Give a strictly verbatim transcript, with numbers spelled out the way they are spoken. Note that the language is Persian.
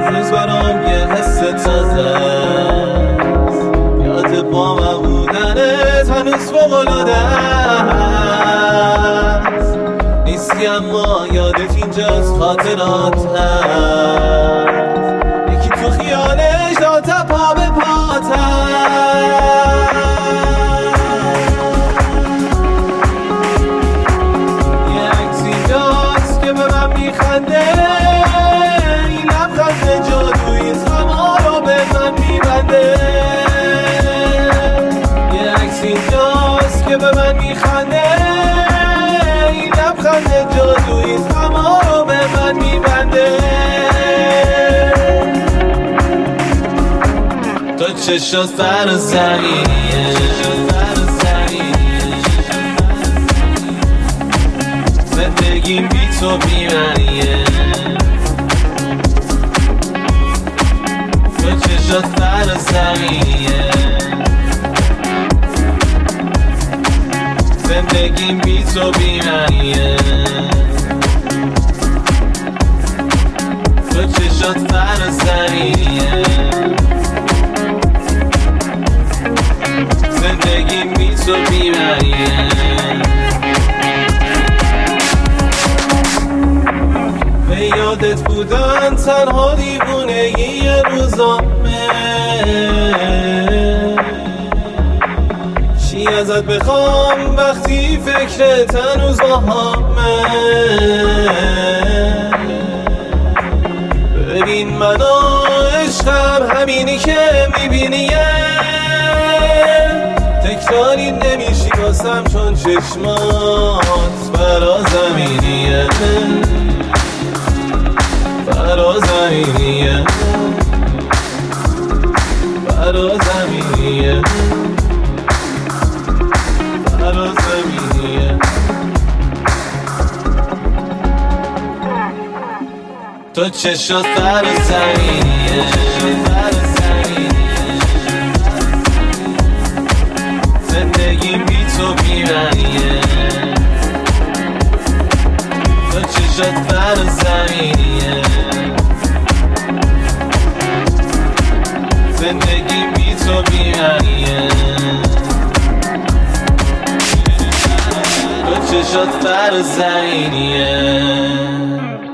هنوز برام یه حس تازه است، یاد با من بودنت هنوز فوق‌العاده است. نیستی اما یادت اینجاست، خاطرات هست، یکی تو خیالش داد پا به پات هست. یه عکس اینجاست که به من میخنده، این لبخند جادویی تما رو به من میبنده. یه عکس اینجاست که به من میخنده، این لبخند جادویی تما رو به من میبنده. تو چشات سر زمینیه، زندگیم بی تو بی‌معنیه. تو چشات سر زمینیه، زندگیم بی تو بی‌معنیه. تو چشات سر زمینیه، زندگیم بی تو بی‌معنیه. به یادت بودن تنها دیوونگی روزامه، چی ازت بخوام وقتی فکرت هنوز با همه. ببین من و عشقم همینی که میبینیه، تکراری نمیشی واسم چون چشمات فرا زمینیه، فرا زمینیه، فرا زمینیه، فرا زمینیه. تو چشات سر زمینیه، زندگیم بی تو بی‌معنیه. تو چشات سر زمینیه، زندگیم بی تو بی‌معنیه. تو چشات سر زمینیه.